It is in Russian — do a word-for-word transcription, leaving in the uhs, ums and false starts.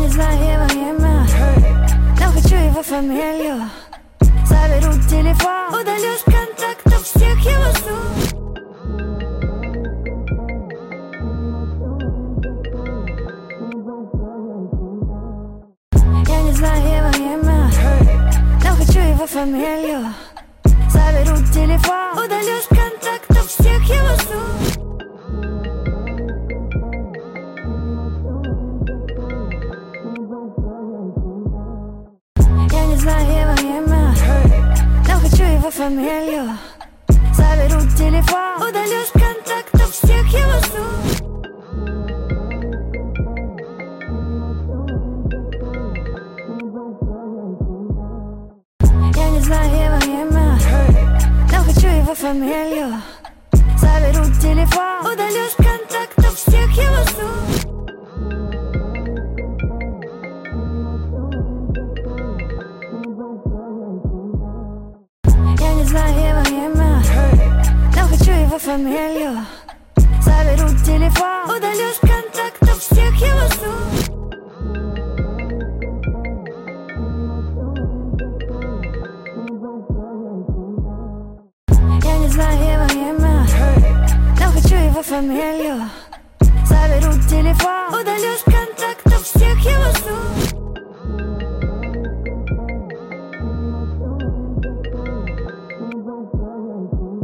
не знаю его имя, но хочу его фамилию. Заберу телефон, удалю с контактов всех его слов. Я не знаю его имя, но хочу его фамилию. Заберу телефон, удалю с контактов всех его слов. Я не знаю его имя, но хочу его фамилию. Заберу телефон, удалю с контактов всех его слов. Я не знаю его имя, но хочу его фамилию. Заберу телефон, удалю с контактов всех его слов. Я не знаю его имя, но хочу его фамилию. Заберу телефон, удалю с